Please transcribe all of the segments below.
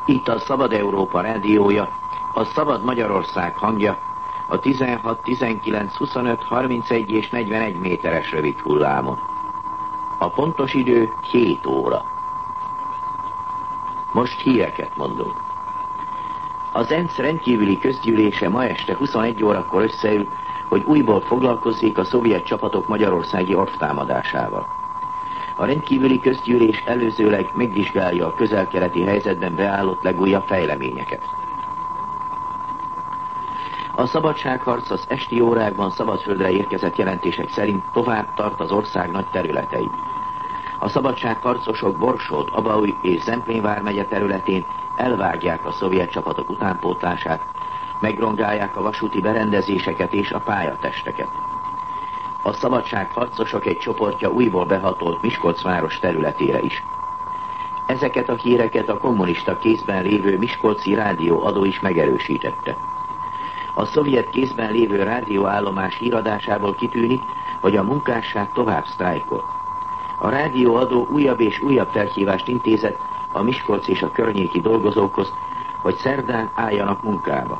Itt a Szabad Európa rádiója, a Szabad Magyarország hangja, a 16, 19, 25, 31 és 41 méteres rövid hullámon. A pontos idő 7 óra. Most híreket mondunk. Az ENSZ rendkívüli közgyűlése ma este 21 órakor összeül, hogy újból foglalkozzék a szovjet csapatok magyarországi orvtámadásával. A rendkívüli közgyűlés előzőleg megvizsgálja a közel-keleti helyzetben beállott legújabb fejleményeket. A szabadságharc az esti órákban szabadföldre érkezett jelentések szerint tovább tart az ország nagy területein. A szabadságharcosok Borsod, Abaúj és Zemplén vármegye területén elvágják a szovjet csapatok utánpótlását, megrongálják a vasúti berendezéseket és a pályatesteket. A szabadságharcosok egy csoportja újból behatolt Miskolc város területére is. Ezeket a híreket a kommunista kézben lévő miskolci rádióadó is megerősítette. A szovjet kézben lévő rádióállomás híradásából kitűnik, hogy a munkásság tovább sztrájkol. A rádióadó újabb és újabb felhívást intézett a Miskolc és a környéki dolgozókhoz, hogy szerdán álljanak munkába.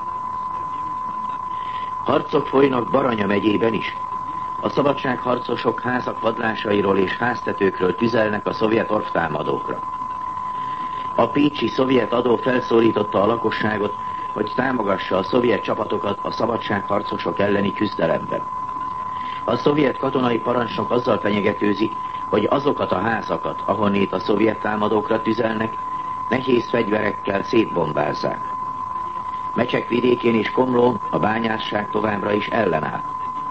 Harcok folynak Baranya megyében is. A szabadságharcosok házak padlásairól és háztetőkről tüzelnek a szovjet orvtámadókra. A pécsi szovjet adó felszólította a lakosságot, hogy támogassa a szovjet csapatokat a szabadságharcosok elleni küzdelemben. A szovjet katonai parancsnok azzal fenyegetőzik, hogy azokat a házakat, ahonnét a szovjet támadókra tüzelnek, nehéz fegyverekkel szétbombázzák. Mecsek vidékén és Komlón a bányászság továbbra is ellenáll.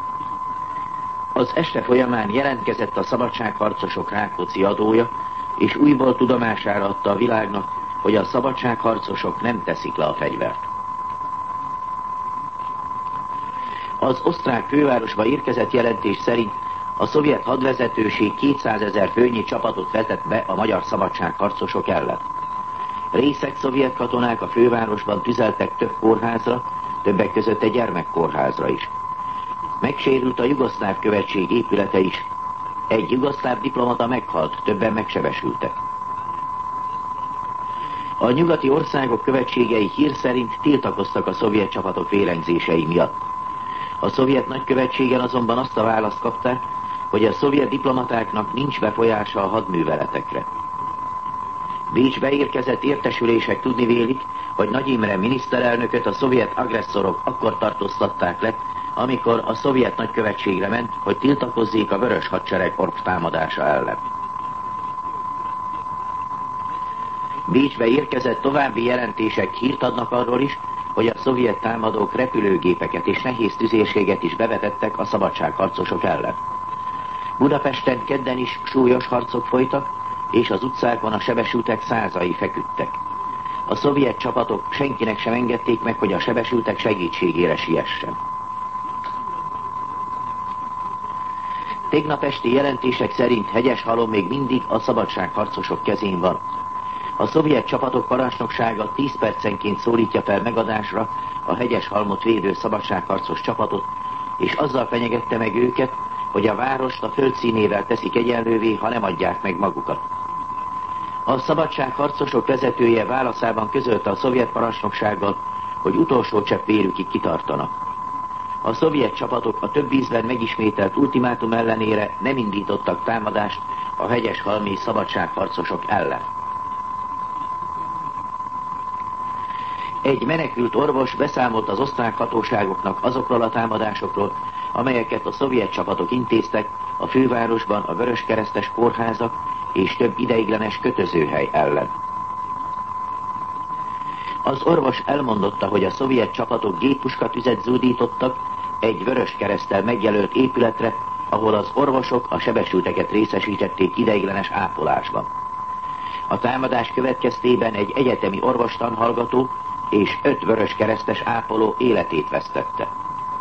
Az este folyamán jelentkezett a szabadságharcosok Rákóczi adója, és újból tudomására adta a világnak, hogy a szabadságharcosok nem teszik le a fegyvert. Az osztrák fővárosba érkezett jelentés szerint a szovjet hadvezetőség 200 000 főnyi csapatot vetett be a magyar szabadságharcosok ellen. Részeg szovjet katonák a fővárosban tüzeltek több kórházra, többek között egy gyermekkórházra is. Megsérült a jugoszláv követség épülete is. Egy jugoszláv diplomata meghalt, többen megsebesültek. A nyugati országok követségei hír szerint tiltakoztak a szovjet csapatok vérengzései miatt. A szovjet nagykövetségen azonban azt a választ kapták, hogy a szovjet diplomatáknak nincs befolyása a hadműveletekre. Bécsbe érkezett értesülések tudnivélik, hogy Nagy Imre miniszterelnököt a szovjet agresszorok akkor tartóztatták le, amikor a szovjet nagykövetségre ment, hogy tiltakozzék a vörös hadsereg orvtámadása ellen. Bécsbe érkezett további jelentések hírt adnak arról is, hogy a szovjet támadók repülőgépeket és nehéz tüzérséget is bevetettek a szabadságharcosok ellen. Budapesten kedden is súlyos harcok folytak, és az utcákon a sebesültek százai feküdtek. A szovjet csapatok senkinek sem engedték meg, hogy a sebesültek segítségére siessen. Tegnap esti jelentések szerint Hegyeshalom még mindig a szabadságharcosok kezén van. A szovjet csapatok parancsnoksága 10 percenként szólítja fel megadásra a Hegyeshalmot védő szabadságharcos csapatot, és azzal fenyegette meg őket, hogy a várost a földszínével teszik egyenlővé, ha nem adják meg magukat. A szabadságharcosok vezetője válaszában közölte a szovjet parancsnoksággal, hogy utolsó csepp vérükig kitartanak. A szovjet csapatok a több ízben megismételt ultimátum ellenére nem indítottak támadást a hegyeshalmi szabadságharcosok ellen. Egy menekült orvos beszámolt az osztrák hatóságoknak azokról a támadásokról, amelyeket a szovjet csapatok intéztek a fővárosban a vöröskeresztes kórházak és több ideiglenes kötözőhely ellen. Az orvos elmondotta, hogy a szovjet csapatok géppuskatüzet zúdítottak egy vöröskereszttel megjelölt épületre, ahol az orvosok a sebesülteket részesítették ideiglenes ápolásban. A támadás következtében egy egyetemi orvostanhallgató és 5 vöröskeresztes ápoló életét vesztette.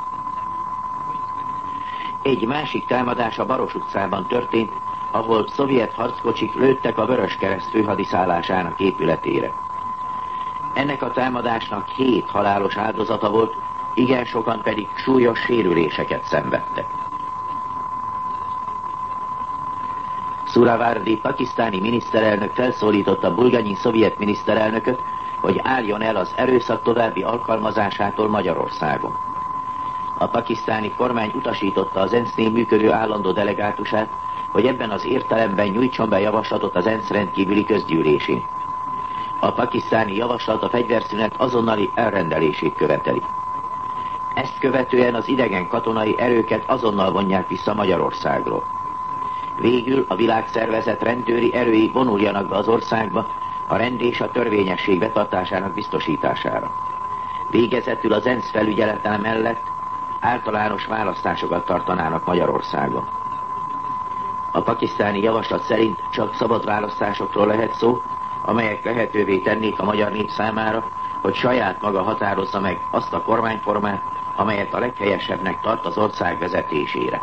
Egy másik támadás a Baros utcában történt, ahol szovjet harckocsik lőttek a Vöröskereszt főhadiszállásának épületére. Ennek a támadásnak 7 halálos áldozata volt, igen sokan pedig súlyos sérüléseket szenvedtek. Suravardi pakisztáni miniszterelnök felszólította Bulganyi szovjet miniszterelnököt, hogy álljon el az erőszak további alkalmazásától Magyarországon. A pakisztáni kormány utasította az ENSZ-nél működő állandó delegátusát, hogy ebben az értelemben nyújtson be javaslatot az ENSZ rendkívüli közgyűlésén. A pakisztáni javaslat a fegyverszünet azonnali elrendelését követeli. Ezt követően az idegen katonai erőket azonnal vonják vissza Magyarországról. Végül a világszervezet rendőri erői vonuljanak be az országba a rend és a törvényesség betartásának biztosítására. Végezetül az ENSZ felügyelete mellett általános választásokat tartanának Magyarországon. A pakisztáni javaslat szerint csak szabad választásokról lehet szó, amelyek lehetővé tennék a magyar nép számára, hogy saját maga határozza meg azt a kormányformát, amelyet a leghelyesebbnek tart az ország vezetésére.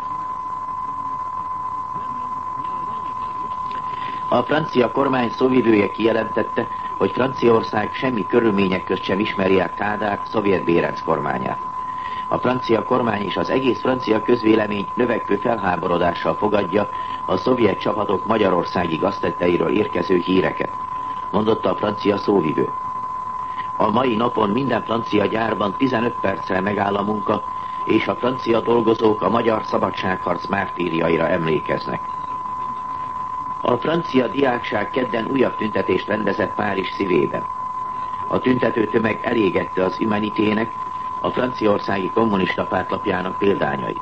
A francia kormány szóvivője kijelentette, hogy Franciaország semmi körülmények közt sem ismeri el Kádár szovjet Bérenc kormányát. A francia kormány és az egész francia közvélemény növekvő felháborodással fogadja a szovjet csapatok magyarországi gaztetteiről érkező híreket, mondotta a francia szóvivő. A mai napon minden francia gyárban 15 percre megáll a munka, és a francia dolgozók a magyar szabadságharc mártírjaira emlékeznek. A francia diákság kedden újabb tüntetést rendezett Párizs szívében. A tüntető tömeg elégette az Humanitének, a franciaországi kommunista pártlapjának példányait.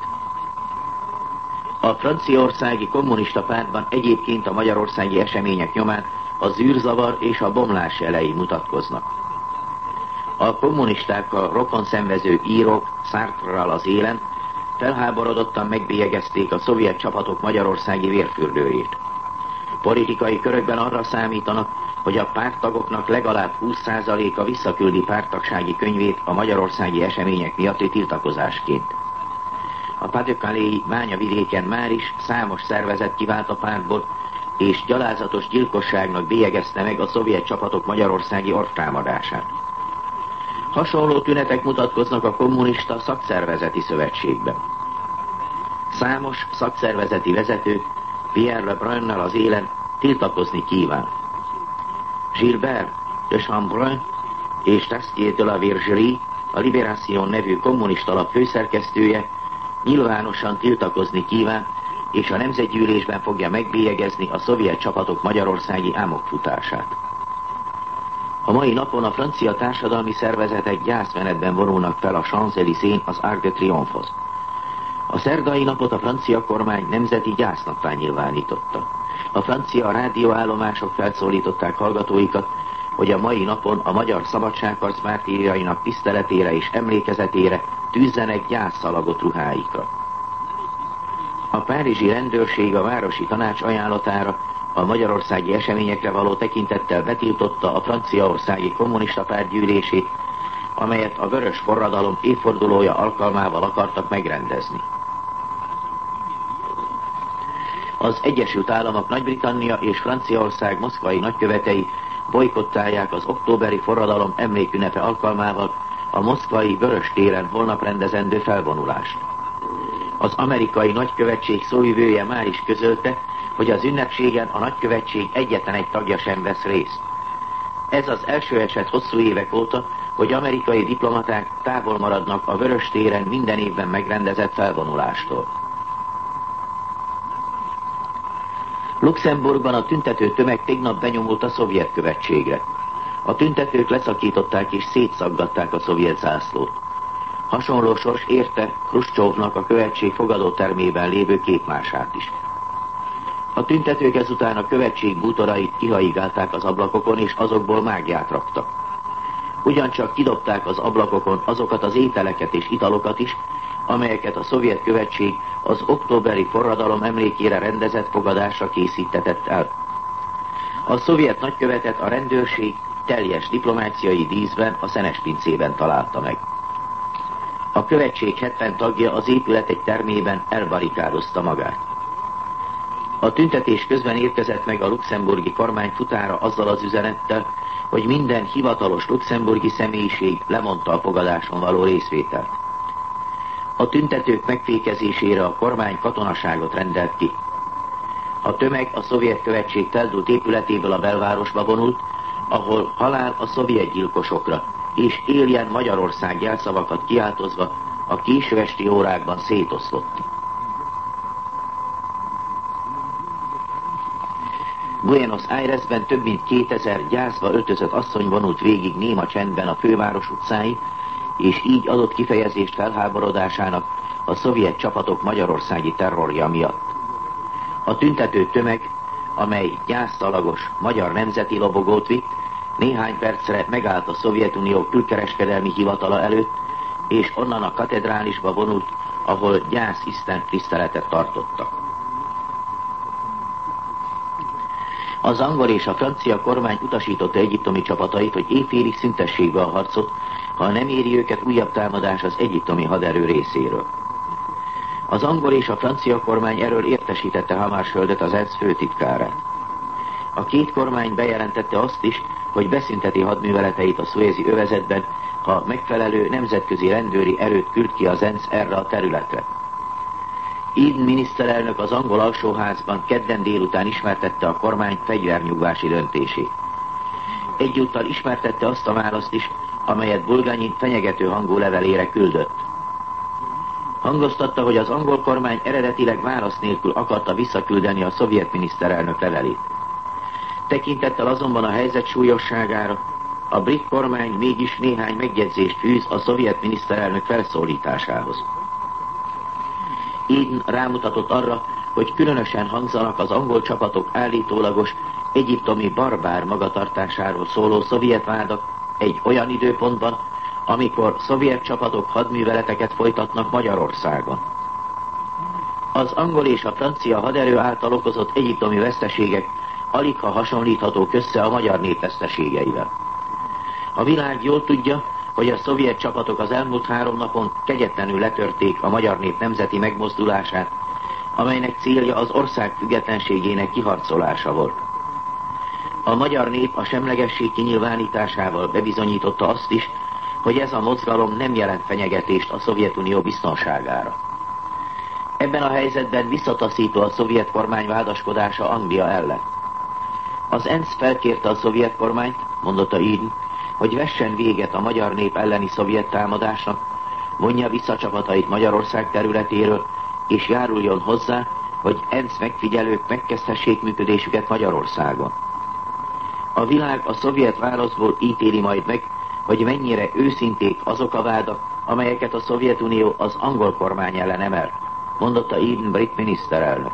A franciaországi kommunista pártban egyébként a magyarországi események nyomán a zűrzavar és a bomlás jelei mutatkoznak. A kommunistákkal rokonszenvező írók Sartre-ral az élen felháborodottan megbélyegezték a szovjet csapatok magyarországi vérfürdőjét. Politikai körökben arra számítanak, hogy a párttagoknak legalább 20%-a visszaküldi párttagsági könyvét a magyarországi események miatti tiltakozásként. A Pas-de-Calais-i bányavidéken már is számos szervezet kivált a pártból, és gyalázatos gyilkosságnak bélyegezte meg a szovjet csapatok magyarországi orvtámadását. Hasonló tünetek mutatkoznak a kommunista szakszervezeti szövetségben. Számos szakszervezeti vezető Pierre Lebrunnal az élen tiltakozni kíván. Gilbert de Chambrun és Tastier de la Vergerie, a Libération nevű kommunista lap főszerkesztője nyilvánosan tiltakozni kíván, és a nemzetgyűlésben fogja megbélyegezni a szovjet csapatok magyarországi ámokfutását. A mai napon a francia társadalmi szervezetek gyászmenetben vonulnak fel a Champs-Élysées az Arc de Triomphe-hoz. A szerdai napot a francia kormány nemzeti gyásznapvá nyilvánította. A francia rádióállomások felszólították hallgatóikat, hogy a mai napon a magyar szabadságharc mártírjainak tiszteletére és emlékezetére tűzzenek gyászszalagot ruháikra. A párizsi rendőrség a városi tanács ajánlatára a magyarországi eseményekre való tekintettel betiltotta a franciaországi kommunista párt gyűlését, amelyet a vörös forradalom évfordulója alkalmával akartak megrendezni. Az Egyesült Államok, Nagy-Britannia és Franciaország moszkvai nagykövetei bojkottálják az októberi forradalom emlékünnepe alkalmával a moszkvai Vörös téren holnap rendezendő felvonulást. Az amerikai nagykövetség szóvivője már is közölte, hogy az ünnepségen a nagykövetség egyetlen egy tagja sem vesz részt. Ez az első eset hosszú évek óta, hogy amerikai diplomaták távol maradnak a Vörös téren minden évben megrendezett felvonulástól. Luxemburgban a tüntető tömeg tegnap benyomult a szovjet követségre. A tüntetők leszakították és szétszaggatták a szovjet zászlót. Hasonló sors érte Hruscsovnak a követség fogadótermében lévő képmását is. A tüntetők ezután a követség bútorait kihaigálták az ablakokon, és azokból mágiát raktak. Ugyancsak kidobták az ablakokon azokat az ételeket és italokat is, amelyeket a szovjet követség az októberi forradalom emlékére rendezett fogadásra készítetett el. A szovjet nagykövetet a rendőrség teljes diplomáciai díszben a Szenespincében találta meg. A követség 70 tagja az épület egy termében elbarikádozta magát. A tüntetés közben érkezett meg a luxemburgi kormány futára azzal az üzenettel, hogy minden hivatalos luxemburgi személyiség lemondta a fogadáson való részvételt. A tüntetők megfékezésére a kormány katonaságot rendelt ki. A tömeg a szovjet követség feldúlt épületéből a belvárosba vonult, ahol halál a szovjet gyilkosokra, és éljen Magyarország jelszavakat kiáltozva a késő esti órákban szétoszlott. Buenos Airesben több mint 2000 gyászba öltözött asszony vonult végig néma csendben a főváros utcáin, és így adott kifejezést felháborodásának a szovjet csapatok magyarországi terrorja miatt. A tüntető tömeg, amely gyászszalagos magyar nemzeti lobogót vitt, néhány percre megállt a Szovjetunió külkereskedelmi hivatala előtt, és onnan a katedrálisba vonult, ahol gyászisten tiszteletet tartottak. Az angol és a francia kormány utasította egyiptomi csapatait, hogy éjfélig szüntessék be a harcot, ha nem éri őket újabb támadás az egyiptomi haderő részéről. Az angol és a francia kormány erről értesítette Hammarskjöldet, az ENSZ főtitkárát. A két kormány bejelentette azt is, hogy beszünteti hadműveleteit a Szuézi övezetben, ha megfelelő nemzetközi rendőri erőt küld ki az ENSZ erre a területre. Eden miniszterelnök az angol alsóházban kedden délután ismertette a kormány fegyvernyugvási döntését. Egyúttal ismertette azt a választ is, amelyet Bulganyin fenyegető hangú levelére küldött. Hangoztatta, hogy az angol kormány eredetileg válasz nélkül akarta visszaküldeni a szovjet miniszterelnök levelét. Tekintettel azonban a helyzet súlyosságára, a brit kormány mégis néhány megjegyzést fűz a szovjet miniszterelnök felszólításához. Eden rámutatott arra, hogy különösen hangzanak az angol csapatok állítólagos egyiptomi barbár magatartásáról szóló szovjet vádak egy olyan időpontban, amikor szovjet csapatok hadműveleteket folytatnak Magyarországon. Az angol és a francia haderő által okozott egyiptomi veszteségek aligha hasonlíthatók össze a magyar nép veszteségeivel. A világ jól tudja, hogy a szovjet csapatok az elmúlt 3 napon kegyetlenül letörték a magyar nép nemzeti megmozdulását, amelynek célja az ország függetlenségének kiharcolása volt. A magyar nép a semlegesség kinyilvánításával bebizonyította azt is, hogy ez a mozgalom nem jelent fenyegetést a Szovjetunió biztonságára. Ebben a helyzetben visszataszító a szovjet kormány vádaskodása Anglia ellen. Az ENSZ felkérte a szovjet kormányt, mondotta Eden, hogy vessen véget a magyar nép elleni szovjet támadásnak, vonja vissza csapatait Magyarország területéről, és járuljon hozzá, hogy ENSZ megfigyelők megkezdhessék működésüket Magyarországon. A világ a szovjet válaszból ítéli majd meg, hogy mennyire őszinték azok a vádak, amelyeket a Szovjetunió az angol kormány ellen emel, mondotta Eden brit miniszterelnök.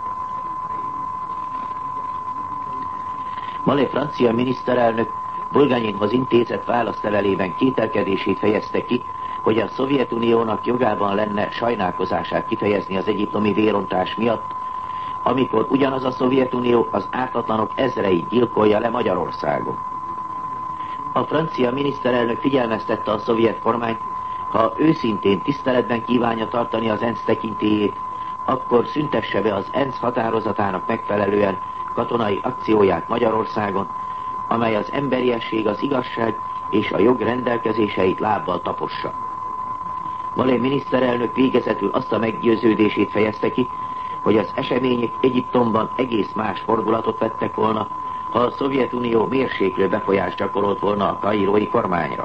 Malé francia miniszterelnök Bulganyinhoz intézett válaszlevelében kételkedését fejezte ki, hogy a Szovjetuniónak jogában lenne sajnálkozását kifejezni az egyiptomi vérontás miatt, amikor ugyanaz a Szovjetunió az ártatlanok ezreit gyilkolja le Magyarországon. A francia miniszterelnök figyelmeztette a szovjet kormányt, ha őszintén tiszteletben kívánja tartani az ENSZ tekintélyét, akkor szüntesse be az ENSZ határozatának megfelelően katonai akcióját Magyarországon, amely az emberiesség, az igazság és a jog rendelkezéseit lábbal tapossa. Malé miniszterelnök végezetül azt a meggyőződését fejezte ki, hogy az események Egyiptomban egész más fordulatot vettek volna, ha a Szovjetunió mérséklő befolyást gyakorolt volna a kairói kormányra.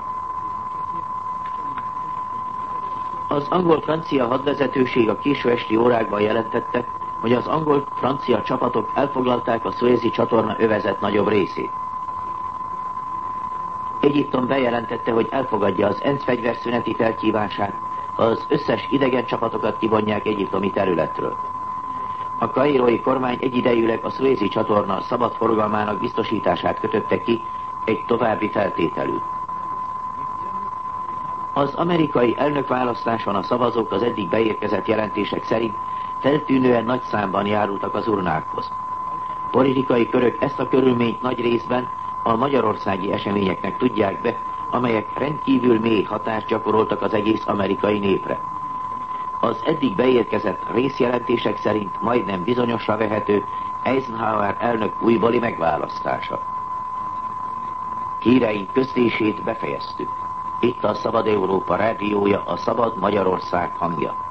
Az angol-francia hadvezetőség a késő esti órákban jelentette, hogy az angol-francia csapatok elfoglalták a Szuézi csatorna övezet nagyobb részét. Egyiptom bejelentette, hogy elfogadja az ENSZ fegyverszüneti felkívását, ha az összes idegen csapatokat kivonják egyiptomi területről. A kairói kormány egyidejűleg a Szuézi csatorna szabad forgalmának biztosítását kötötte ki egy további feltételül. Az amerikai elnökválasztáson a szavazók az eddig beérkezett jelentések szerint feltűnően nagy számban járultak az urnákhoz. Politikai körök ezt a körülményt nagy részben a magyarországi eseményeknek tudják be, amelyek rendkívül mély hatást gyakoroltak az egész amerikai népre. Az eddig beérkezett részjelentések szerint majdnem bizonyosra vehető Eisenhower elnök újbóli megválasztása. Híreink közlését befejeztük. Itt a Szabad Európa rádiója, a Szabad Magyarország hangja.